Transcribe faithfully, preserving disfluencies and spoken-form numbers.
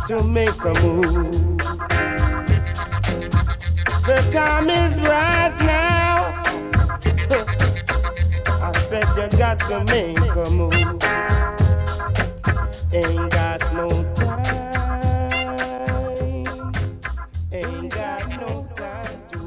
got to make a move. The time is right now. I said you got to make a move. Ain't got no time. Ain't got no time to